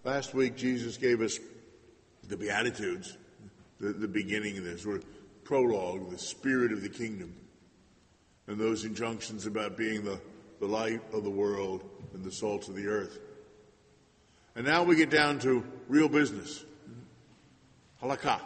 Last week, Jesus gave us the Beatitudes, the beginning of this sort of prologue, the spirit of the kingdom, and those injunctions about being the light of the world and the salt of the earth. And now we get down to real business. Halakha,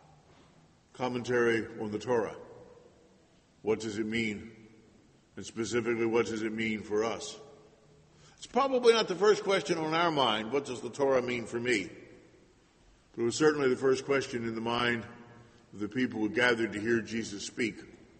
commentary on the Torah. What does it mean? And specifically, what does it mean for us? It's probably not the first question on our mind, what does the Torah mean for me? But it was certainly the first question in the mind of the people who gathered to hear Jesus speak.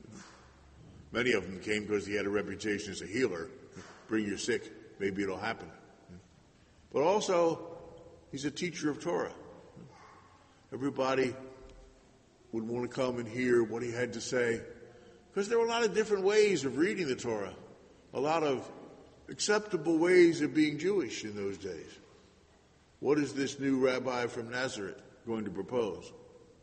Many of them came because he had a reputation as a healer. Bring your sick, maybe it'll happen. But also, he's a teacher of Torah. Everybody would want to come and hear what he had to say, because there were a lot of different ways of reading the Torah, a lot of acceptable ways of being Jewish in those days. What is this new rabbi from Nazareth going to propose?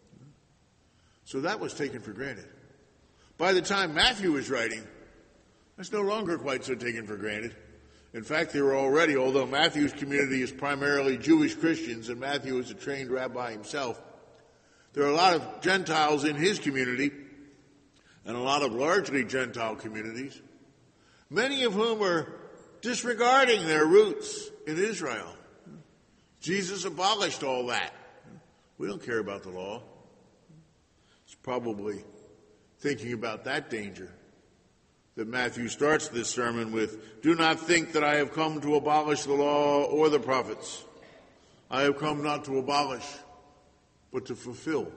So that was taken for granted. By the time Matthew was writing, that's no longer quite so taken for granted. In fact, they were already, although Matthew's community is primarily Jewish Christians and Matthew is a trained rabbi himself, there are a lot of Gentiles in his community and a lot of largely Gentile communities, many of whom are disregarding their roots in Israel. Jesus abolished all that. We don't care about the law. It's probably thinking about that danger that Matthew starts this sermon with, "Do not think that I have come to abolish the law or the prophets. I have come not to abolish, but to fulfill."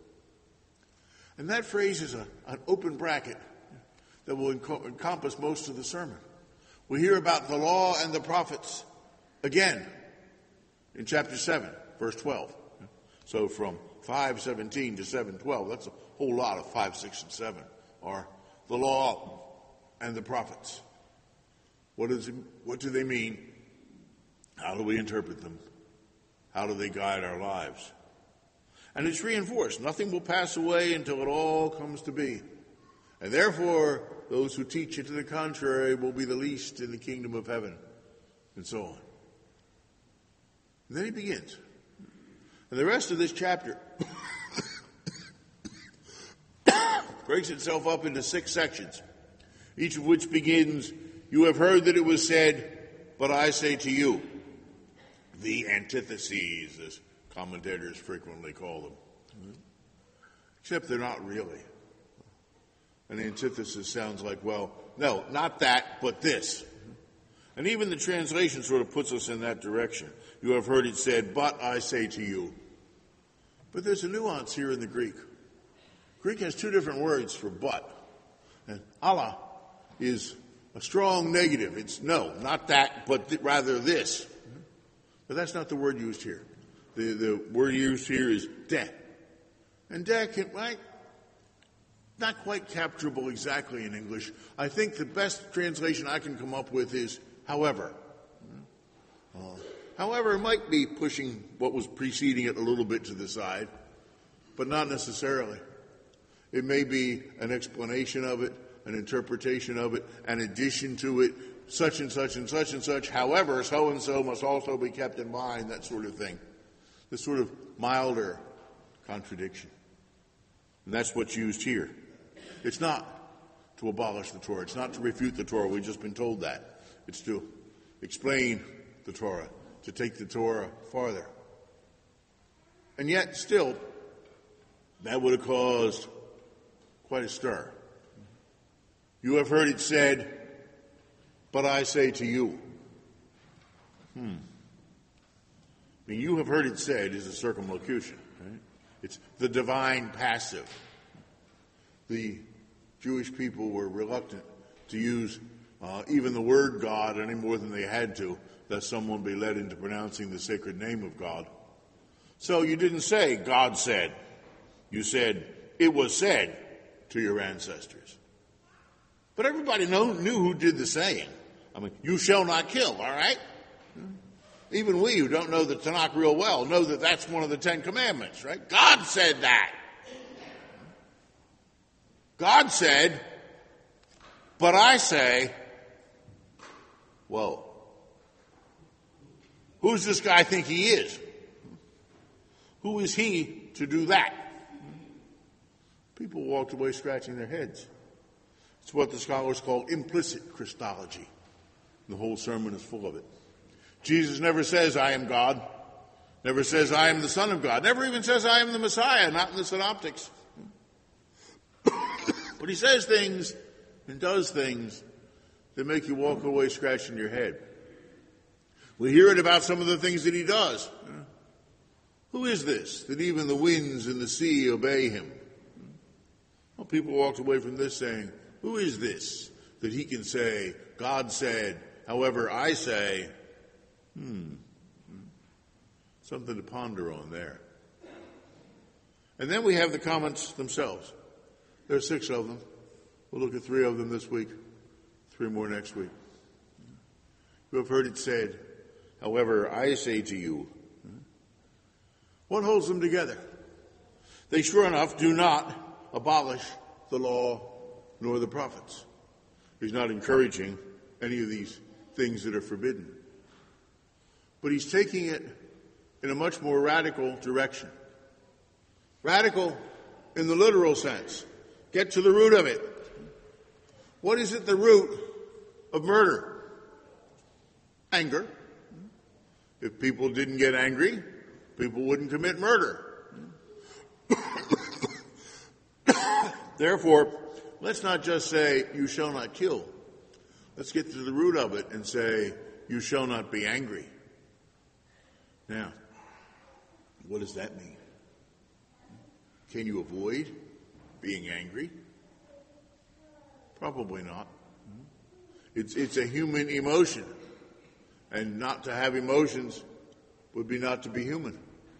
And that phrase is an open bracket that will encompass most of the sermon. We hear about the law and the prophets again in chapter 7, verse 12. So from 5:17 to 7:12, that's a whole lot of 5, 6, and 7 are the law and the prophets. What do they mean? How do we interpret them? How do they guide our lives? And it's reinforced. Nothing will pass away until it all comes to be. And therefore, those who teach it to the contrary will be the least in the kingdom of heaven, and so on. And then he begins. And the rest of this chapter breaks itself up into 6 sections, each of which begins, "You have heard that it was said, but I say to you." The antitheses, as commentators frequently call them. Except they're not really. An antithesis sounds like, well, no, not that, but this. And even the translation sort of puts us in that direction. You have heard it said, but I say to you. But there's a nuance here in the Greek. Greek has 2 different words for but. And Allah is a strong negative. It's no, not that, but rather this. But that's not the word used here. The word used here is de. And de can, right? Not quite capturable exactly in English. I think the best translation I can come up with is however. However might be pushing what was preceding it a little bit to the side, but not necessarily. It may be an explanation of it, an interpretation of it, an addition to it, such and such and such and such. However, so-and-so must also be kept in mind, that sort of thing. This sort of milder contradiction. And that's what's used here. It's not to abolish the Torah. It's not to refute the Torah. We've just been told that. It's to explain the Torah, to take the Torah farther. And yet, still, that would have caused quite a stir. You have heard it said, but I say to you. I mean, you have heard it said is a circumlocution. Right? It's the divine passive. The Jewish people were reluctant to use even the word God any more than they had to, lest someone be led into pronouncing the sacred name of God. So you didn't say, God said. You said, it was said to your ancestors. But everybody knew who did the saying. I mean, you shall not kill, all right? Even we who don't know the Tanakh real well know that that's one of the 10 Commandments, right? God said that. God said, but I say, whoa. Who's this guy think he is? Who is he to do that? People walked away scratching their heads. It's what the scholars call implicit Christology. The whole sermon is full of it. Jesus never says, I am God. Never says, I am the Son of God. Never even says, I am the Messiah, not in the Synoptics. But he says things and does things that make you walk away scratching your head. We hear it about some of the things that he does. Who is this, that even the winds and the sea obey him? Well, people walked away from this saying, who is this, that he can say, God said, however I say? Something to ponder on there. And then we have the comments themselves. There are 6 of them. We'll look at 3 of them this week, 3 more next week. You have heard it said, however I say to you. What holds them together? They sure enough do not abolish the law nor the prophets. He's not encouraging any of these things that are forbidden. But he's taking it in a much more radical direction. Radical in the literal sense. Get to the root of it. What is at the root of murder? Anger. If people didn't get angry, people wouldn't commit murder. Therefore, let's not just say, you shall not kill. Let's get to the root of it and say, you shall not be angry. Now, what does that mean? Can you avoid being angry? Probably not. It's a human emotion. And not to have emotions would be not to be human.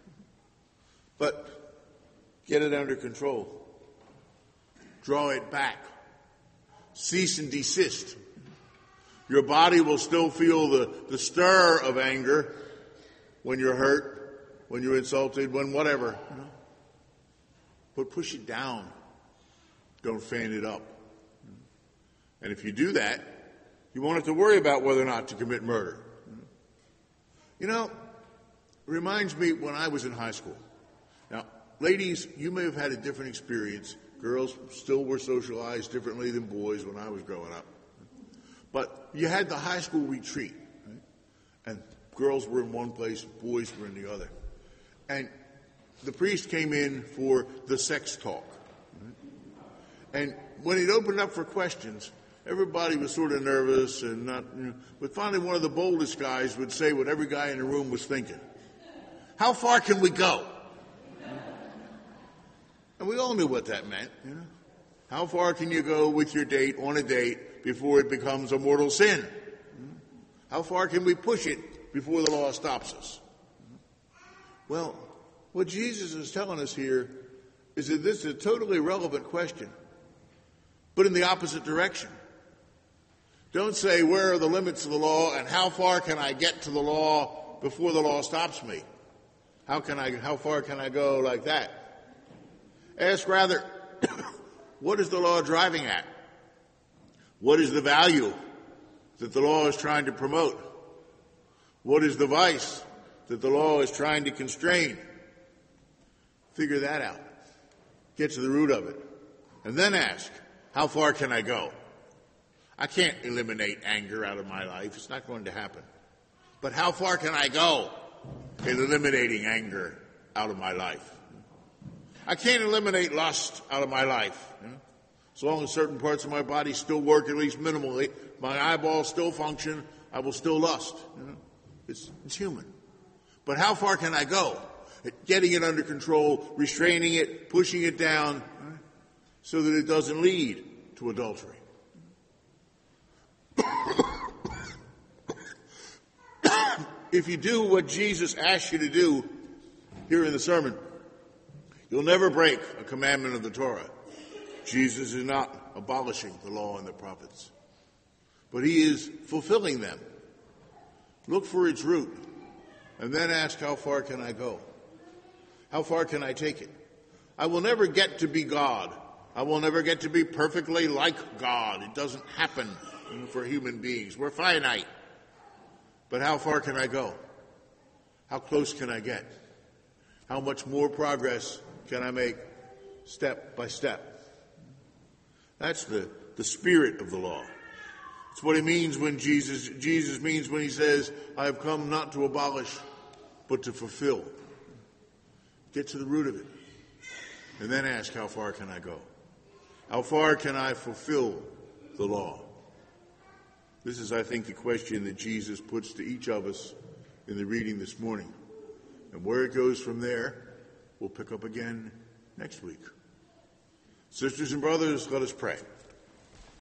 But get it under control. Draw it back. Cease and desist. Your body will still feel the stir of anger when you're hurt, when you're insulted, when whatever. But push it down. Don't fan it up. And if you do that, you won't have to worry about whether or not to commit murder. You know, it reminds me when I was in high school. Now, ladies, you may have had a different experience. Girls still were socialized differently than boys when I was growing up. But you had the high school retreat, right? And girls were in one place, boys were in the other. And the priest came in for the sex talk. Right? And when he'd opened up for questions, everybody was sort of nervous and not, but finally one of the boldest guys would say what every guy in the room was thinking. How far can we go? And we all knew what that meant, How far can you go with your date on a date before it becomes a mortal sin? How far can we push it before the law stops us? Well, what Jesus is telling us here is that this is a totally relevant question, but in the opposite direction. Don't say, where are the limits of the law and how far can I get to the law before the law stops me? How far can I go like that? Ask rather, what is the law driving at? What is the value that the law is trying to promote? What is the vice that the law is trying to constrain? Figure that out. Get to the root of it. And then ask, how far can I go? I can't eliminate anger out of my life. It's not going to happen. But how far can I go in eliminating anger out of my life? I can't eliminate lust out of my life. As long as certain parts of my body still work, at least minimally, my eyeballs still function, I will still lust. It's human. But how far can I go at getting it under control, restraining it, pushing it down, so that it doesn't lead to adultery? If you do what Jesus asked you to do here in the sermon, you'll never break a commandment of the Torah. Jesus is not abolishing the law and the prophets, but he is fulfilling them. Look for its root, and then ask, how far can I go? How far can I take it? I will never get to be God. I will never get to be perfectly like God. It doesn't happen for human beings. We're finite. But how far can I go? How close can I get? How much more progress can I make step by step? That's the spirit of the law. It's what he means when Jesus means when he says, I have come not to abolish, but to fulfill. Get to the root of it. And then ask, how far can I go? How far can I fulfill the law? This is, I think, the question that Jesus puts to each of us in the reading this morning. And where it goes from there, we'll pick up again next week. Sisters and brothers, let us pray.